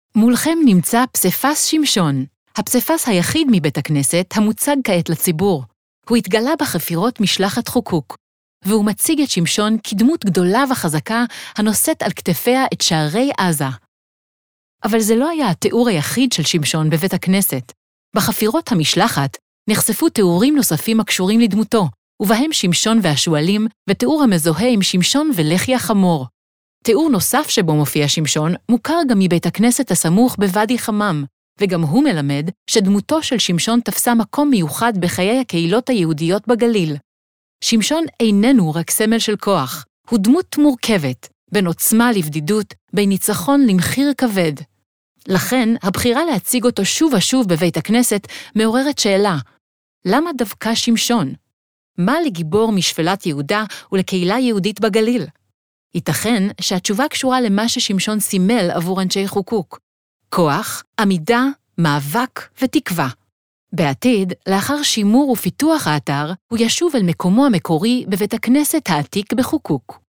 מולכם נמצא פסיפס שמשון, הפסיפס היחיד מבית הכנסת המוצג כעת לציבור. הוא התגלה בחפירות משלחת חוקוק, והוא מציג את שמשון כדמות גדולה וחזקה הנושאת על כתפיה את שערי עזה. אבל זה לא היה התיאור היחיד של שמשון בבית הכנסת. בחפירות המשלחת נחשפו תיאורים נוספים הקשורים לדמותו, ובהם שמשון והשועלים ותיאור המזוהה עם שמשון ולחי החמור. תיאור נוסף שבו מופיע שמשון מוכר גם מבית הכנסת הסמוך בוואדי חמם, וגם הוא מלמד שדמותו של שמשון תפסה מקום מיוחד בחיי הקהילות היהודיות בגליל. שמשון איננו רק סמל של כוח, הוא דמות מורכבת, בין עוצמה לבדידות, בין ניצחון למחיר כבד. לכן, הבחירה להציג אותו שוב ושוב בבית הכנסת מעוררת שאלה, למה דווקא שמשון? מה לגיבור משפלת יהודה ולקהילה יהודית בגליל? ייתכן שהתשובה קשורה למה ששמשון סימל עבור אנשי חוקוק. כוח, עמידה, מאבק ותקווה. בעתיד, לאחר שימור ופיתוח האתר, הוא ישוב אל מקומו המקורי בבית הכנסת העתיק בחוקוק.